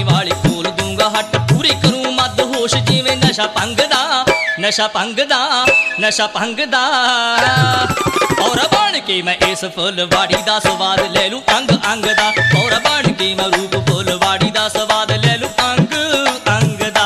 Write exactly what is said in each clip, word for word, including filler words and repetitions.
वाली खोल दूंगा हट पूरी करूं मद होश जिवें नशा भंगदा नशा भंगदा नशा भंगदा और बन के मैं इस फुलवाड़ी दा स्वाद ले लूं अंग अंग दा और बन के मैं रूप फुलवाड़ी दा स्वाद ले लूं अंग अंग दा।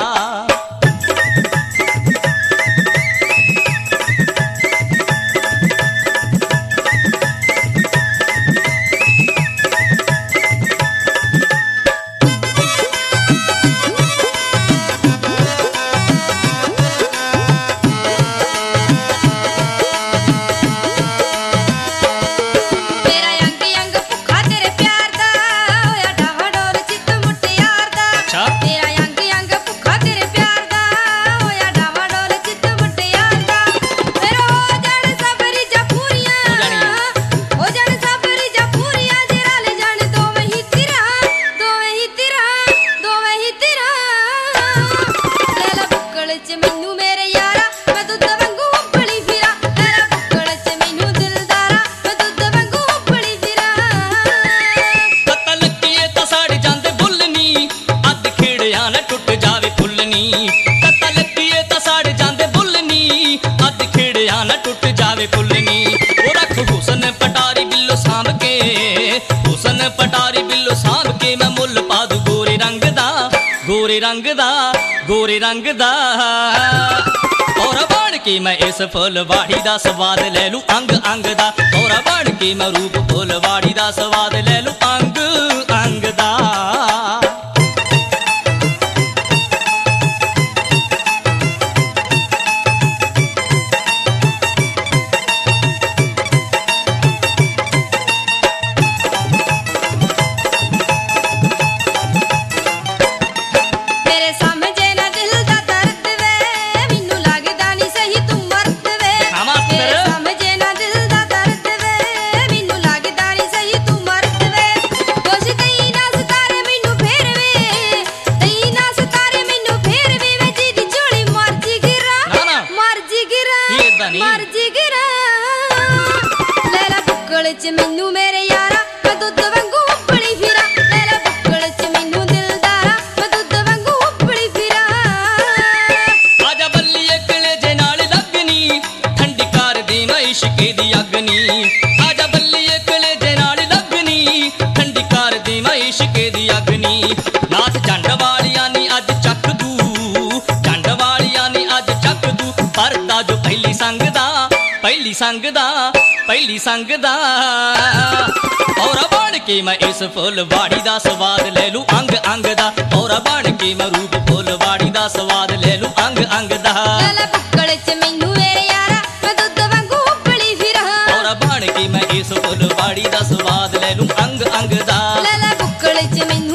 पटारी बिल्लो सांभ के मैं मुल पा दूं गोरे रंग दा गोरे रंग दा गोरे रंग दा और बन के मैं इस फुलवाड़ी दा स्वाद ले लूं अंग अंग दा और बन के मैं रूप फुलवाड़ी दा स्वाद ले लूं अंग अंग दा। मैनू मेरे यारा मैं दुध वांगू उबली फिरा मेरा बुक्कड़ च मैनू दिलदारा मैं दुध वांगू उबली फिरा। आजा बल्लिए कलेजे नाल लगनी ठंडी कर दी मैं इश्क दी अग्नी आजा बल्लिए कलेजे नाल लगनी ठंडी कर दी मैं इश्क दी अग्नि नाथ जंड वालियां नी अज चक दू जंड वालियां नी अज चक दू परदा जो पहली संग दा पहली संग दा पहली संग दा और बन के मैं इस फुलवाड़ी दा स्वाद ले लूं अंग अंग दा और बन के मैं रूप फुलवाड़ी दा स्वाद ले लूं अंग अंग दा। लाला बुक्कड़ च मैनू मेरे यारा मैं दुध वांगू उबली फिरा और बन के मैं इस फुलवाड़ी दा स्वाद ले लूं अंग अंग दा। लाला बुक्कड़ च मैनू